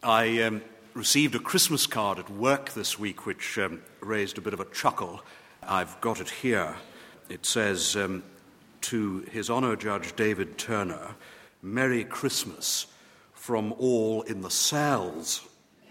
I received a Christmas card at work this week which raised a bit of a chuckle. I've got it here. It says, to His Honour Judge David Turner, Merry Christmas from all in the cells.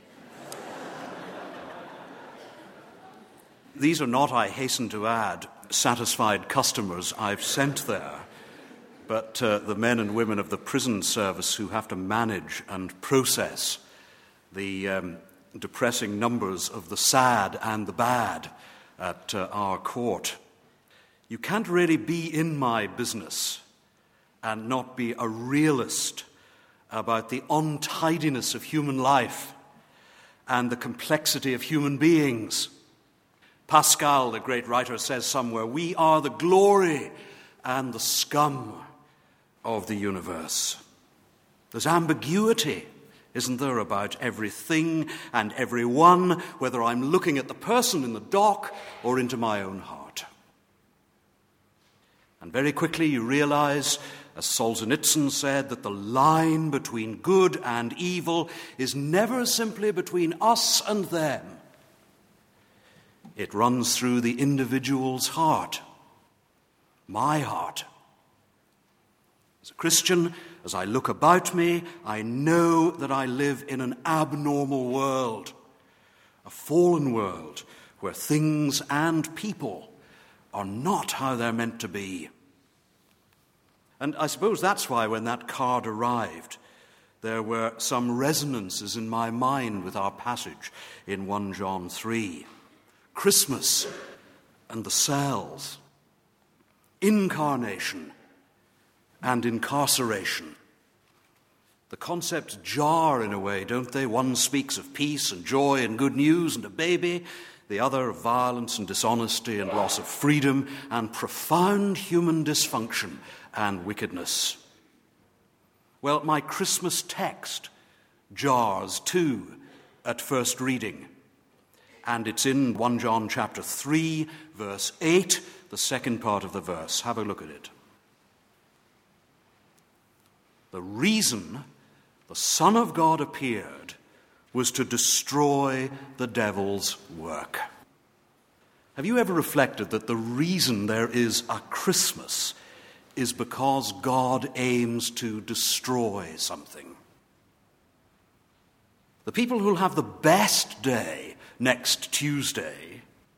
These are not, I hasten to add, satisfied customers I've sent there, but the men and women of the prison service who have to manage and process the depressing numbers of the sad and the bad at our court. You can't really be in my business and not be a realist about the untidiness of human life and the complexity of human beings. Pascal, the great writer, says somewhere, we are the glory and the scum of the universe. There's ambiguity, isn't there, about everything and everyone, whether I'm looking at the person in the dock or into my own heart. And very quickly you realize, as Solzhenitsyn said, that the line between good and evil is never simply between us and them. It runs through the individual's heart, my heart. As a Christian, as I look about me, I know that I live in an abnormal world, a fallen world where things and people are not how they're meant to be. And I suppose that's why when that card arrived, there were some resonances in my mind with our passage in 1 John 3. Christmas and the cells, incarnation and incarceration. The concepts jar in a way, don't they? One speaks of peace and joy and good news and a baby, the other of violence and dishonesty and loss of freedom and profound human dysfunction and wickedness. Well, my Christmas text jars too at first reading. And it's in 1 John chapter 3, verse 8, the second part of the verse. Have a look at it. The reason the Son of God appeared was to destroy the devil's work. Have you ever reflected that the reason there is a Christmas is because God aims to destroy something? The people who'll have the best day next Tuesday,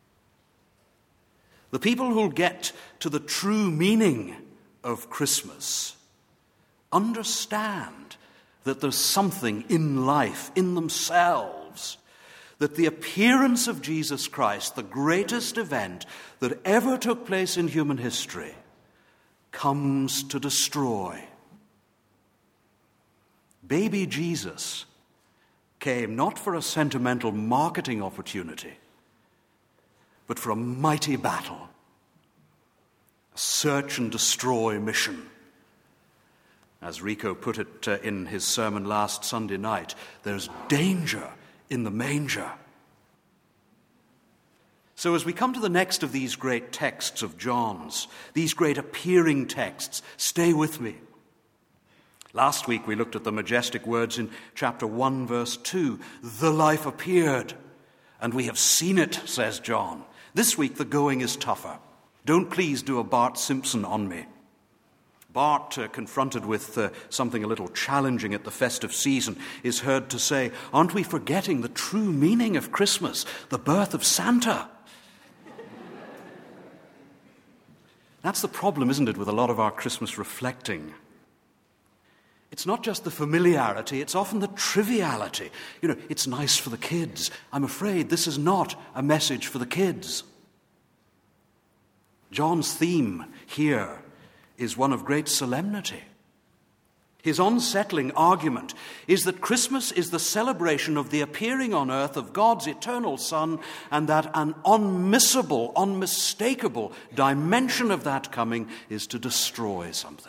the people who'll get to the true meaning of Christmas, understand that there's something in life, in themselves, that the appearance of Jesus Christ, the greatest event that ever took place in human history, comes to destroy. Baby Jesus came not for a sentimental marketing opportunity, but for a mighty battle, a search and destroy mission. As Rico put it in his sermon last Sunday night, there's danger in the manger. So as we come to the next of these great texts of John's, these great appearing texts, stay with me. Last week we looked at the majestic words in chapter 1, verse 2. The life appeared, and we have seen it, says John. This week the going is tougher. Don't please do a Bart Simpson on me. Bart, confronted with something a little challenging at the festive season, is heard to say, aren't we forgetting the true meaning of Christmas, the birth of Santa? That's the problem, isn't it, with a lot of our Christmas reflecting. It's not just the familiarity, it's often the triviality. You know, it's nice for the kids. I'm afraid this is not a message for the kids. John's theme here is one of great solemnity. His unsettling argument is that Christmas is the celebration of the appearing on earth of God's eternal Son, and that an unmissable, unmistakable dimension of that coming is to destroy something.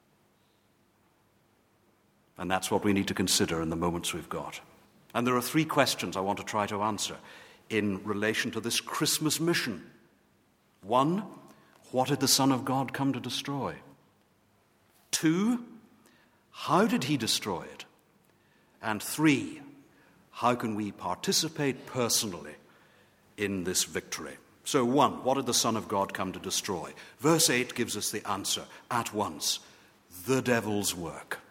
And that's what we need to consider in the moments we've got. And there are 3 questions I want to try to answer in relation to this Christmas mission. 1, what did the Son of God come to destroy? 2, how did he destroy it? And 3, how can we participate personally in this victory? So, one, what did the Son of God come to destroy? Verse 8 gives us the answer at once: the devil's work.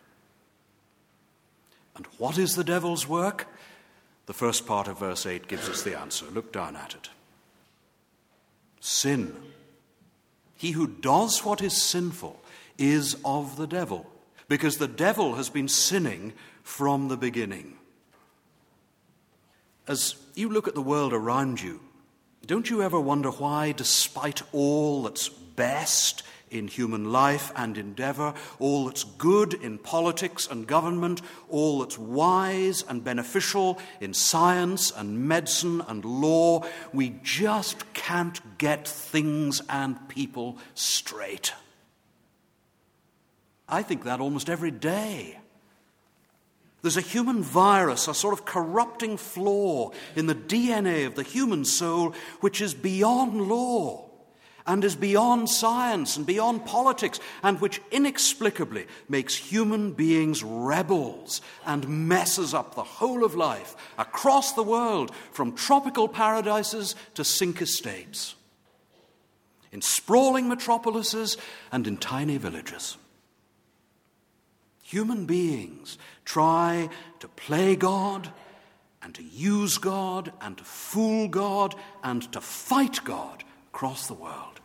And what is the devil's work? The first part of verse 8 gives us the answer. Look down at it. Sin. He who does what is sinful is of the devil, because the devil has been sinning from the beginning. As you look at the world around you, don't you ever wonder why, despite all that's best in human life and endeavor, all that's good in politics and government, all that's wise and beneficial in science and medicine and law, we just can't get things and people straight? I think that almost every day. There's a human virus, a sort of corrupting flaw in the DNA of the human soul, which is beyond law and is beyond science and beyond politics, and which inexplicably makes human beings rebels and messes up the whole of life across the world, from tropical paradises to sink estates, in sprawling metropolises and in tiny villages. Human beings try to play God and to use God and to fool God and to fight God across the world.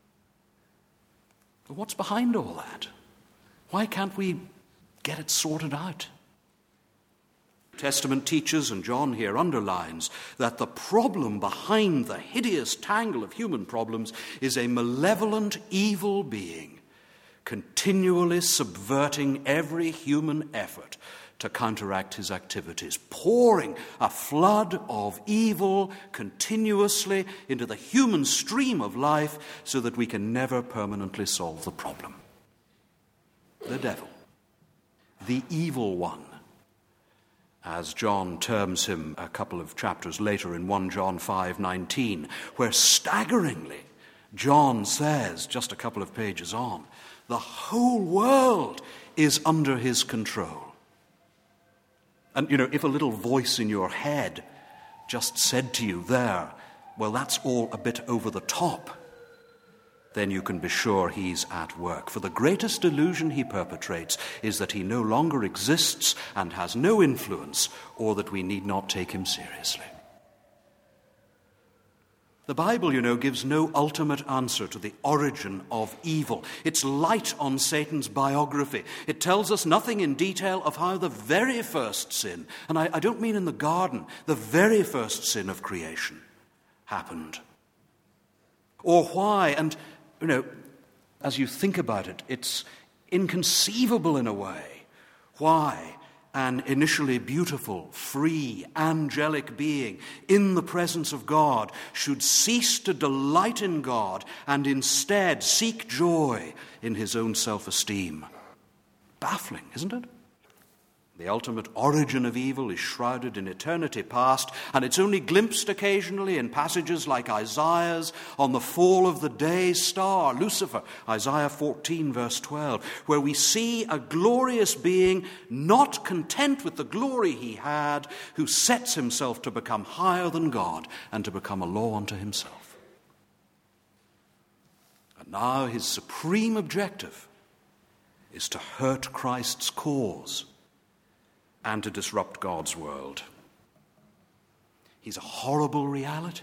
But what's behind all that? Why can't we get it sorted out? Testament teaches, and John here underlines, that the problem behind the hideous tangle of human problems is a malevolent evil being continually subverting every human effort to counteract his activities, pouring a flood of evil continuously into the human stream of life so that we can never permanently solve the problem. The devil, the evil one, as John terms him a couple of chapters later in 1 John 5:19, where staggeringly John says, just a couple of pages on, the whole world is under his control. And, if a little voice in your head just said to you there, well, that's all a bit over the top, then you can be sure he's at work. For the greatest delusion he perpetrates is that he no longer exists and has no influence, or that we need not take him seriously. The Bible, gives no ultimate answer to the origin of evil. It's light on Satan's biography. It tells us nothing in detail of how the very first sin, and I don't mean in the garden, the very first sin of creation happened. Or why, and, as you think about it, it's inconceivable in a way, why an initially beautiful, free, angelic being in the presence of God should cease to delight in God and instead seek joy in his own self-esteem. Baffling, isn't it? The ultimate origin of evil is shrouded in eternity past, and it's only glimpsed occasionally in passages like Isaiah's on the fall of the day star, Lucifer, Isaiah 14, verse 12, where we see a glorious being not content with the glory he had, who sets himself to become higher than God and to become a law unto himself. And now his supreme objective is to hurt Christ's cause and to disrupt God's world. He's a horrible reality.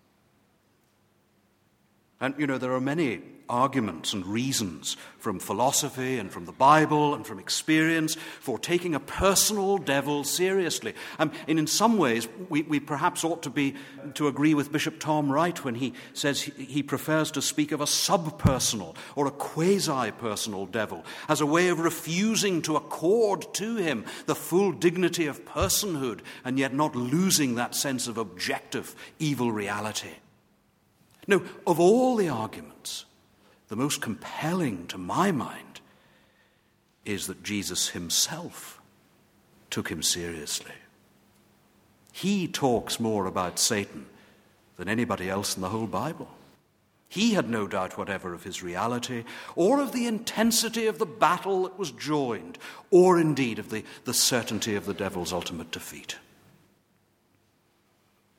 And, there are many arguments and reasons from philosophy and from the Bible and from experience for taking a personal devil seriously. And in some ways, we perhaps ought to agree with Bishop Tom Wright when he says he prefers to speak of a subpersonal or a quasi-personal devil as a way of refusing to accord to him the full dignity of personhood and yet not losing that sense of objective evil reality. No, of all the arguments, the most compelling to my mind is that Jesus himself took him seriously. He talks more about Satan than anybody else in the whole Bible. He had no doubt whatever of his reality, or of the intensity of the battle that was joined, or indeed of the certainty of the devil's ultimate defeat.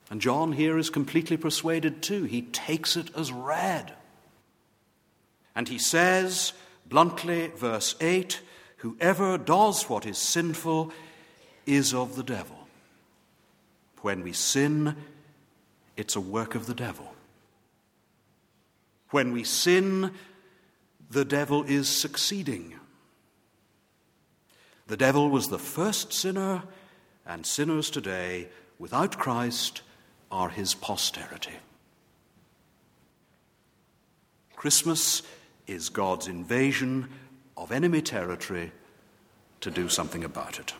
And John here is completely persuaded too. He takes it as read. And he says, bluntly, verse 8, whoever does what is sinful is of the devil. When we sin, it's a work of the devil. When we sin, the devil is succeeding. The devil was the first sinner, and sinners today, without Christ, are his posterity. Christmas is God's invasion of enemy territory to do something about it.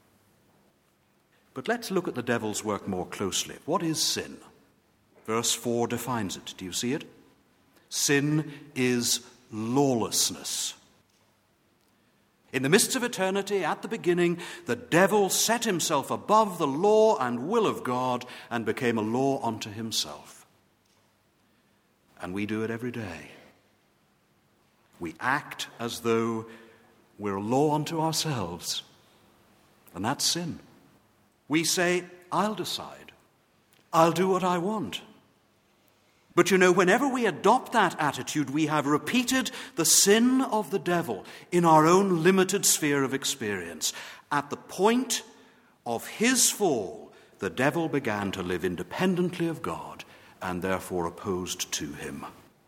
But let's look at the devil's work more closely. What is sin? Verse 4 defines it. Do you see it? Sin is lawlessness. In the midst of eternity, at the beginning, the devil set himself above the law and will of God and became a law unto himself. And we do it every day. We act as though we're a law unto ourselves, and that's sin. We say, I'll decide. I'll do what I want. But you know, whenever we adopt that attitude, we have repeated the sin of the devil in our own limited sphere of experience. At the point of his fall, the devil began to live independently of God and therefore opposed to him.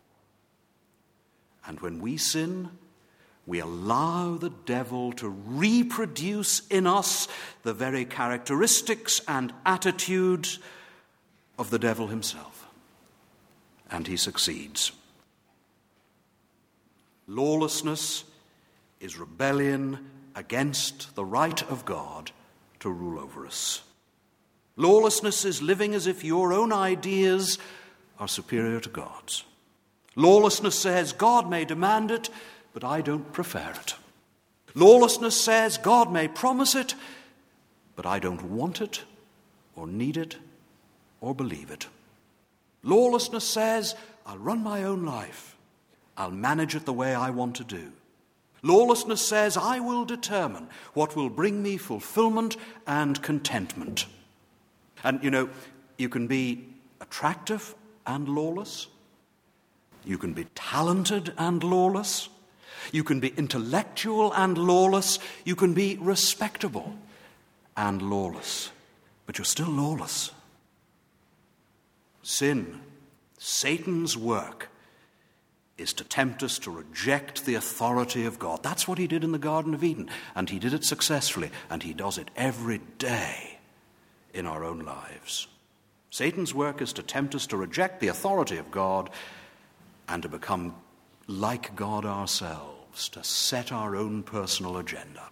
And when we sin, we allow the devil to reproduce in us the very characteristics and attitudes of the devil himself. And he succeeds. Lawlessness is rebellion against the right of God to rule over us. Lawlessness is living as if your own ideas are superior to God's. Lawlessness says God may demand it, but I don't prefer it. Lawlessness says God may promise it, but I don't want it, or need it, or believe it. Lawlessness says, I'll run my own life. I'll manage it the way I want to do. Lawlessness says, I will determine what will bring me fulfillment and contentment. And you know, you can be attractive and lawless. You can be talented and lawless. You can be intellectual and lawless. You can be respectable and lawless. But you're still lawless. Sin, Satan's work, is to tempt us to reject the authority of God. That's what he did in the Garden of Eden, and he did it successfully, and he does it every day in our own lives. Satan's work is to tempt us to reject the authority of God and to become like God ourselves, to set our own personal agenda.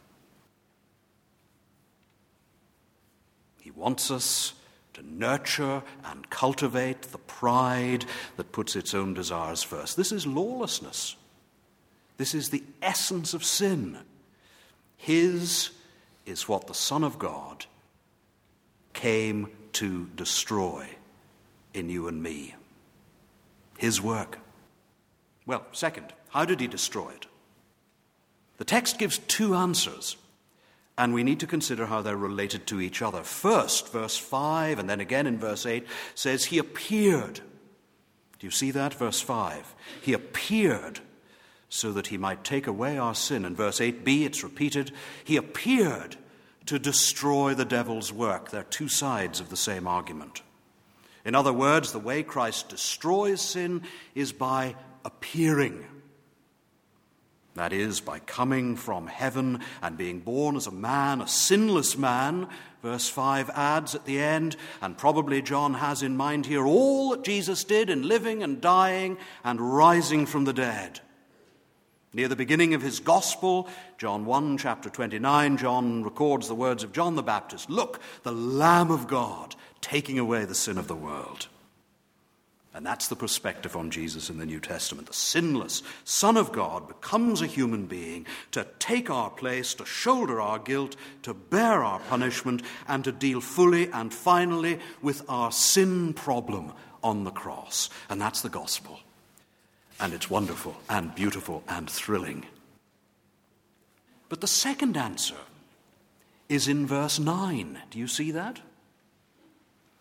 He wants us to nurture and cultivate the pride that puts its own desires first. This is lawlessness. This is the essence of sin. His is what the Son of God came to destroy in you and me. His work. Well, second, how did he destroy it? The text gives two answers, and we need to consider how they're related to each other. First, verse 5, and then again in verse 8, says he appeared. Do you see that? Verse 5. He appeared so that he might take away our sin. In verse 8b, it's repeated. He appeared to destroy the devil's work. They're two sides of the same argument. In other words, the way Christ destroys sin is by appearing. That is, by coming from heaven and being born as a man, a sinless man, verse 5 adds at the end, and probably John has in mind here all that Jesus did in living and dying and rising from the dead. Near the beginning of his gospel, John 1, chapter 29, John records the words of John the Baptist, "Look, the Lamb of God, taking away the sin of the world." And that's the perspective on Jesus in the New Testament. The sinless Son of God becomes a human being to take our place, to shoulder our guilt, to bear our punishment, and to deal fully and finally with our sin problem on the cross. And that's the gospel. And it's wonderful and beautiful and thrilling. But the second answer is in verse 9. Do you see that?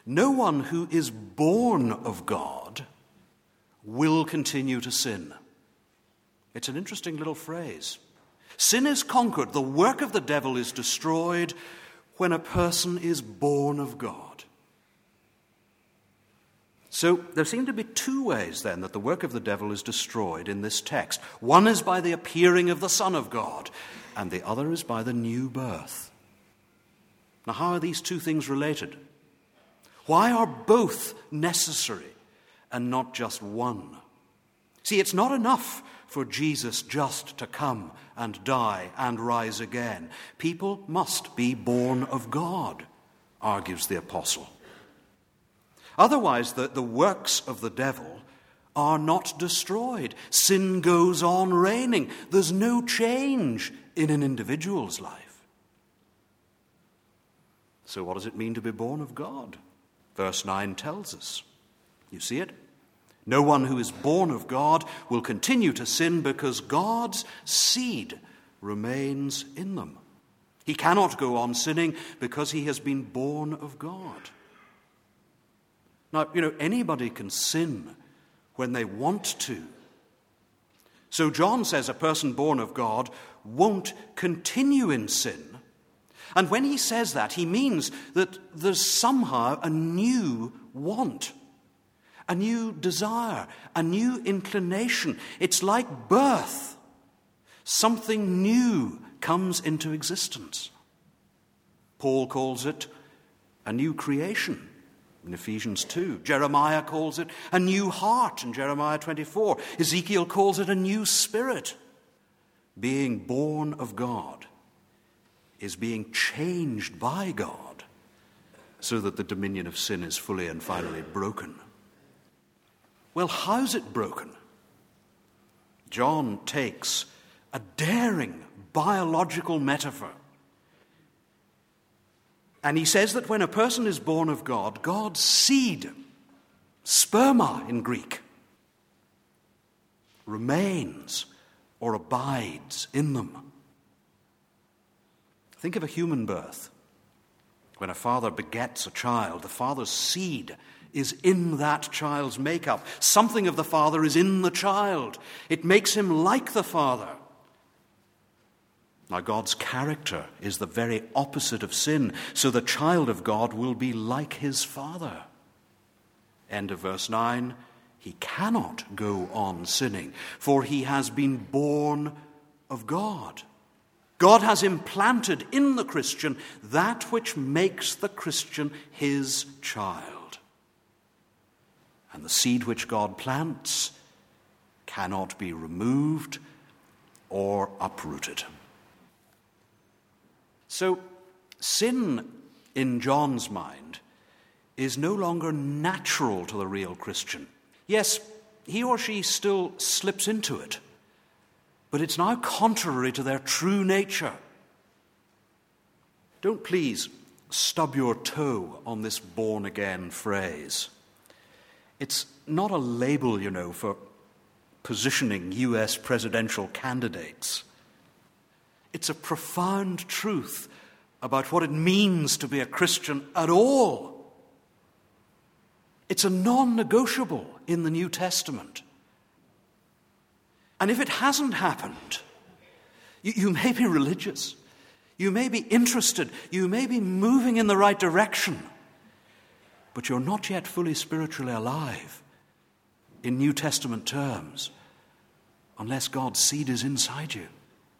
No one who is born of God will continue to sin. It's an interesting little phrase. Sin is conquered, the work of the devil is destroyed when a person is born of God. So there seem to be two ways then that the work of the devil is destroyed in this text. One is by the appearing of the Son of God, and the other is by the new birth. Now, how are these two things related? Why are both necessary and not just one? See, it's not enough for Jesus just to come and die and rise again. People must be born of God, argues the apostle. Otherwise, the works of the devil are not destroyed. Sin goes on reigning. There's no change in an individual's life. So what does it mean to be born of God? Verse 9 tells us. You see it? No one who is born of God will continue to sin because God's seed remains in them. He cannot go on sinning because he has been born of God. Now, anybody can sin when they want to. So John says a person born of God won't continue in sin. And when he says that, he means that there's somehow a new want, a new desire, a new inclination. It's like birth. Something new comes into existence. Paul calls it a new creation in Ephesians 2. Jeremiah calls it a new heart in Jeremiah 24. Ezekiel calls it a new spirit. Being born of God is being changed by God so that the dominion of sin is fully and finally broken. Well, how's it broken? John takes a daring biological metaphor. And he says that when a person is born of God, God's seed, sperma in Greek, remains or abides in them. Think of a human birth. When a father begets a child, the father's seed is in that child's makeup. Something of the father is in the child. It makes him like the father. Now, God's character is the very opposite of sin, so the child of God will be like his father. End of verse 9. He cannot go on sinning, for he has been born of God. God has implanted in the Christian that which makes the Christian his child. And the seed which God plants cannot be removed or uprooted. So, sin, in John's mind, is no longer natural to the real Christian. Yes, he or she still slips into it, but it's now contrary to their true nature. Don't please stub your toe on this born-again phrase. It's not a label, for positioning U.S. presidential candidates. It's a profound truth about what it means to be a Christian at all. It's a non-negotiable in the New Testament. And if it hasn't happened, you may be religious, you may be interested, you may be moving in the right direction, but you're not yet fully spiritually alive in New Testament terms unless God's seed is inside you.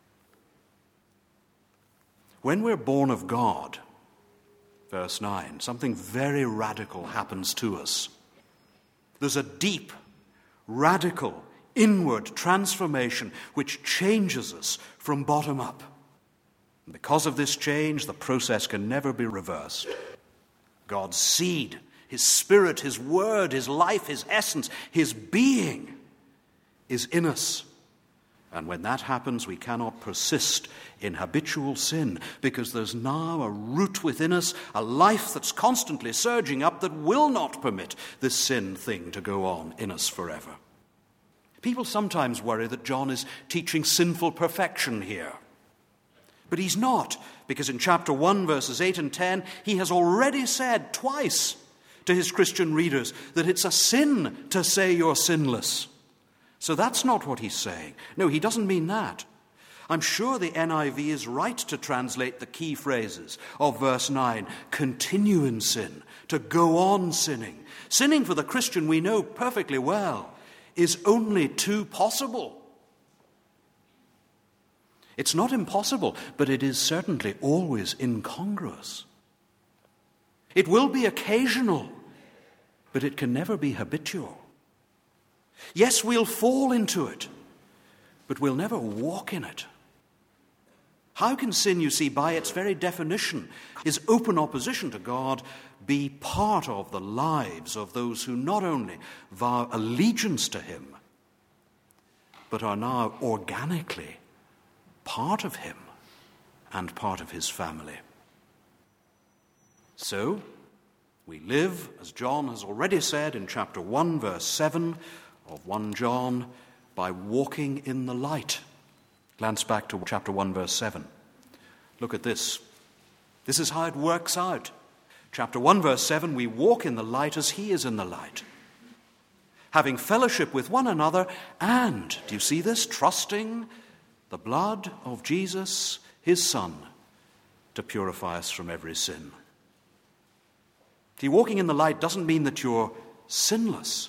When we're born of God, verse 9, something very radical happens to us. There's a deep, radical, inward transformation which changes us from bottom up. And because of this change, the process can never be reversed. God's seed, his spirit, his word, his life, his essence, his being is in us. And when that happens, we cannot persist in habitual sin because there's now a root within us, a life that's constantly surging up that will not permit this sin thing to go on in us forever. People sometimes worry that John is teaching sinful perfection here. But he's not, because in chapter 1, verses 8 and 10, he has already said twice to his Christian readers that it's a sin to say you're sinless. So that's not what he's saying. No, he doesn't mean that. I'm sure the NIV is right to translate the key phrases of verse 9, continue in sin, to go on sinning. Sinning for the Christian, we know perfectly well, is only too possible. It's not impossible, but it is certainly always incongruous. It will be occasional, but it can never be habitual. Yes, we'll fall into it, but we'll never walk in it. How can sin, you see, by its very definition, is open opposition to God, be part of the lives of those who not only vow allegiance to him, but are now organically part of him and part of his family? So, we live, as John has already said in chapter 1, verse 7 of 1 John, by walking in the light. Glance back to chapter 1, verse 7. Look at this. This is how it works out. Chapter 1, verse 7, we walk in the light as he is in the light, having fellowship with one another, and, do you see this? Trusting the blood of Jesus, his Son, to purify us from every sin. See, walking in the light doesn't mean that you're sinless.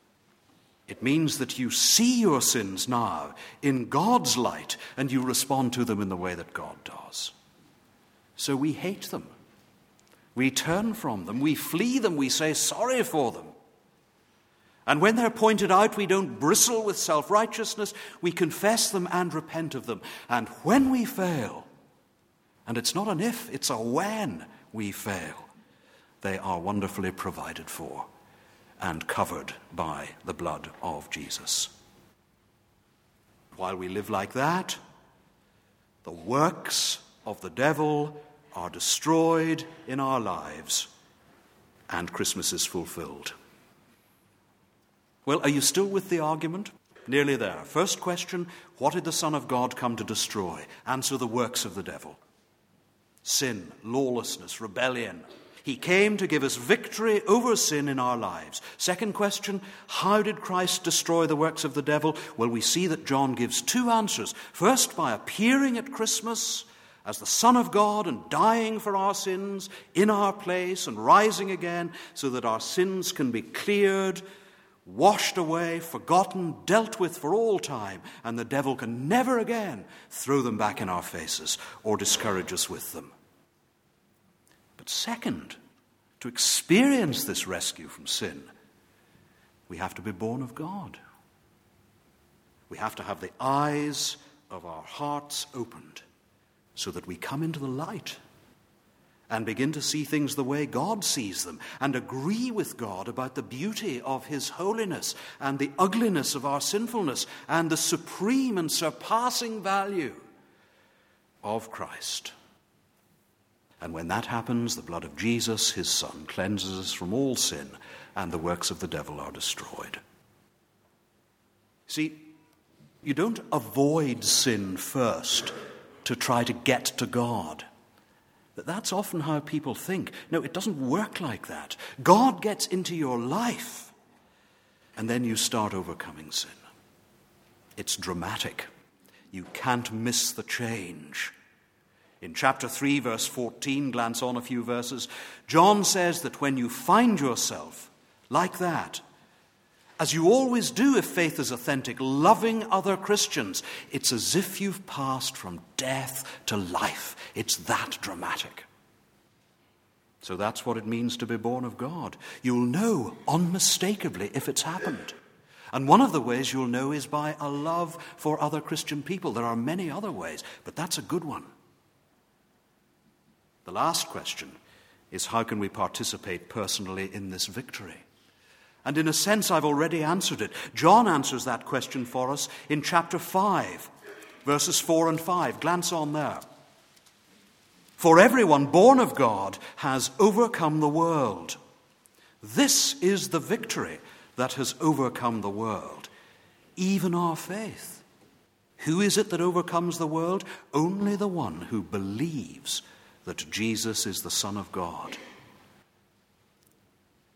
It means that you see your sins now in God's light and you respond to them in the way that God does. So we hate them. We turn from them. We flee them. We say sorry for them. And when they're pointed out, we don't bristle with self-righteousness. We confess them and repent of them. And when we fail, and it's not an if, it's a when we fail, they are wonderfully provided for and covered by the blood of Jesus. While we live like that, the works of the devil are destroyed in our lives, and Christmas is fulfilled. Well, are you still with the argument? Nearly there. First question, what did the Son of God come to destroy? Answer, the works of the devil. Sin, lawlessness, rebellion. He came to give us victory over sin in our lives. Second question, how did Christ destroy the works of the devil? Well, we see that John gives two answers. First, by appearing at Christmas as the Son of God and dying for our sins in our place and rising again so that our sins can be cleared, washed away, forgotten, dealt with for all time, and the devil can never again throw them back in our faces or discourage us with them. But second, to experience this rescue from sin, we have to be born of God. We have to have the eyes of our hearts opened so that we come into the light and begin to see things the way God sees them and agree with God about the beauty of his holiness and the ugliness of our sinfulness and the supreme and surpassing value of Christ. And when that happens, the blood of Jesus, his Son, cleanses us from all sin, and the works of the devil are destroyed. See, you don't avoid sin first to try to get to God. That's often how people think. No, it doesn't work like that. God gets into your life, and then you start overcoming sin. It's dramatic. You can't miss the change. In chapter 3, verse 14, glance on a few verses, John says that when you find yourself like that, as you always do if faith is authentic, loving other Christians, it's as if you've passed from death to life. It's that dramatic. So that's what it means to be born of God. You'll know unmistakably if it's happened. And one of the ways you'll know is by a love for other Christian people. There are many other ways, but that's a good one. The last question is, how can we participate personally in this victory? And in a sense, I've already answered it. John answers that question for us in chapter 5, verses 4 and 5. Glance on there. For everyone born of God has overcome the world. This is the victory that has overcome the world, even our faith. Who is it that overcomes the world? Only the one who believes that Jesus is the Son of God.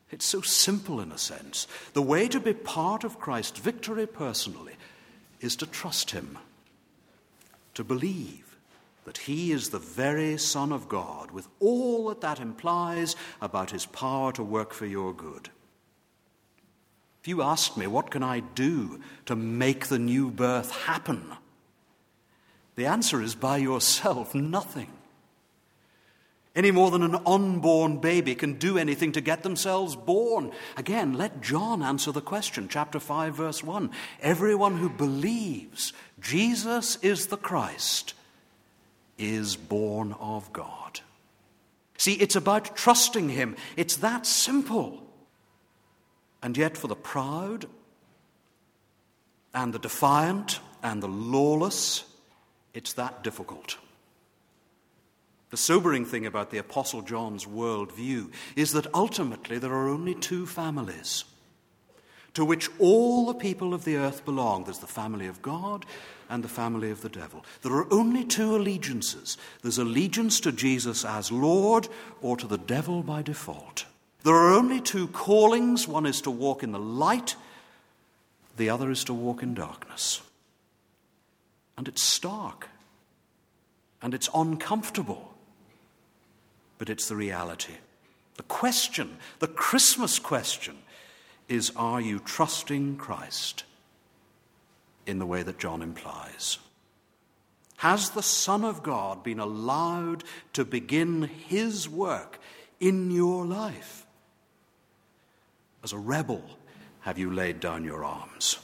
It's so simple in a sense. The way to be part of Christ's victory personally is to trust him, to believe that he is the very Son of God, with all that that implies about his power to work for your good. If you ask me, what can I do to make the new birth happen? The answer is by yourself, nothing. Any more than an unborn baby can do anything to get themselves born. Again, let John answer the question, chapter 5, verse 1. Everyone who believes Jesus is the Christ is born of God. See, it's about trusting him. It's that simple. And yet for the proud and the defiant and the lawless, it's that difficult. The sobering thing about the Apostle John's worldview is that ultimately there are only two families to which all the people of the earth belong. There's the family of God and the family of the devil. There are only two allegiances. There's allegiance to Jesus as Lord or to the devil by default. There are only two callings. One is to walk in the light, the other is to walk in darkness. And it's stark, and it's uncomfortable, but it's the reality. The question, the Christmas question, is, are you trusting Christ in the way that John implies? Has the Son of God been allowed to begin his work in your life? As a rebel, have you laid down your arms?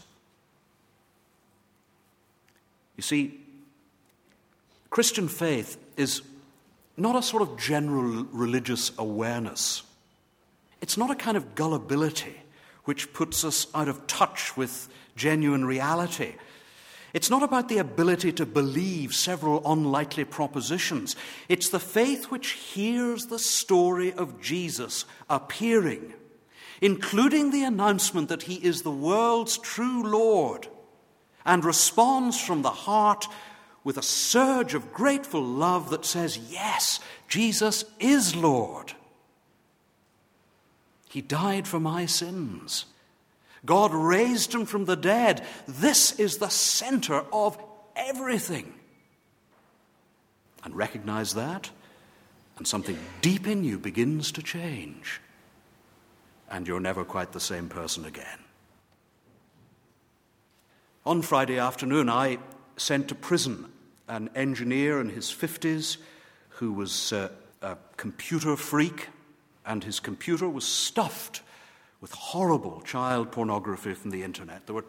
You see, Christian faith is not a sort of general religious awareness. It's not a kind of gullibility which puts us out of touch with genuine reality. It's not about the ability to believe several unlikely propositions. It's the faith which hears the story of Jesus appearing, including the announcement that he is the world's true Lord, and responds from the heart with a surge of grateful love that says, yes, Jesus is Lord. He died for my sins. God raised him from the dead. This is the center of everything. And recognize that, and something deep in you begins to change. And you're never quite the same person again. On Friday afternoon, I sent to prison an engineer in his 50s who was a computer freak, and his computer was stuffed with horrible child pornography from the internet. There were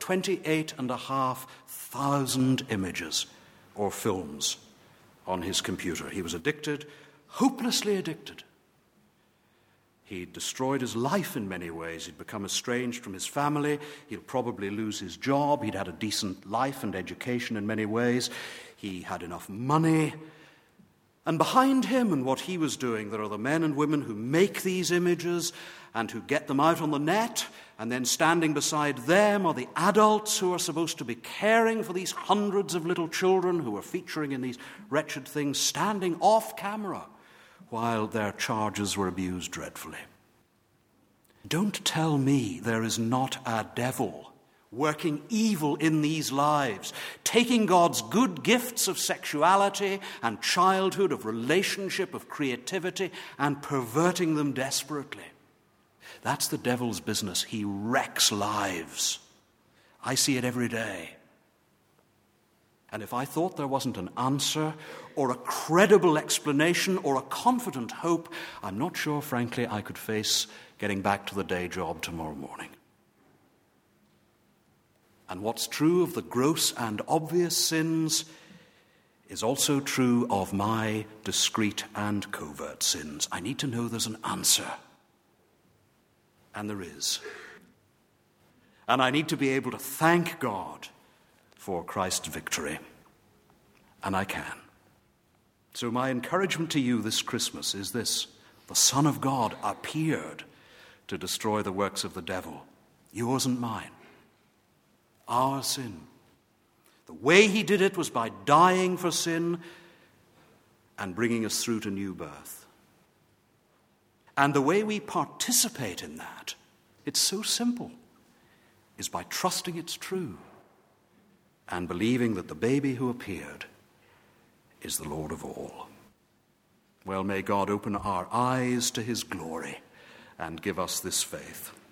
28,500 images or films on his computer. He was addicted, hopelessly addicted. He'd destroyed his life in many ways. He'd become estranged from his family. He'll probably lose his job. He'd had a decent life and education in many ways. He had enough money. And behind him and what he was doing, there are the men and women who make these images and who get them out on the net. And then standing beside them are the adults who are supposed to be caring for these hundreds of little children who are featuring in these wretched things, standing off camera while their charges were abused dreadfully. Don't tell me there is not a devil working evil in these lives, taking God's good gifts of sexuality and childhood, of relationship, of creativity, and perverting them desperately. That's the devil's business. He wrecks lives. I see it every day. And if I thought there wasn't an answer or a credible explanation or a confident hope, I'm not sure, frankly, I could face getting back to the day job tomorrow morning. And what's true of the gross and obvious sins is also true of my discreet and covert sins. I need to know there's an answer. And there is. And I need to be able to thank God for Christ's victory. And I can. So my encouragement to you this Christmas is this: the Son of God appeared to destroy the works of the devil, yours and mine, our sin. The way he did it was by dying for sin and bringing us through to new birth. And the way we participate in that, it's so simple, is by trusting it's true and believing that the baby who appeared is the Lord of all. Well, may God open our eyes to his glory and give us this faith.